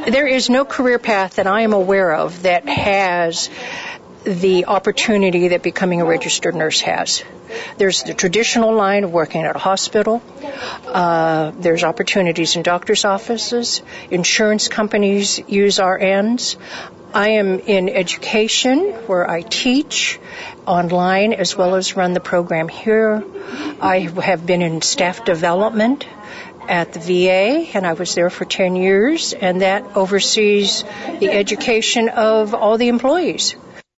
There is no career path that I am aware of that has the opportunity that becoming a registered nurse has. There's the traditional line of working at a hospital. There's opportunities in doctor's offices. Insurance companies use RNs. I am in education, where I teach online as well as run the program here. I have been in staff development at the VA, and I was there for 10 years, and that oversees the education of all the employees.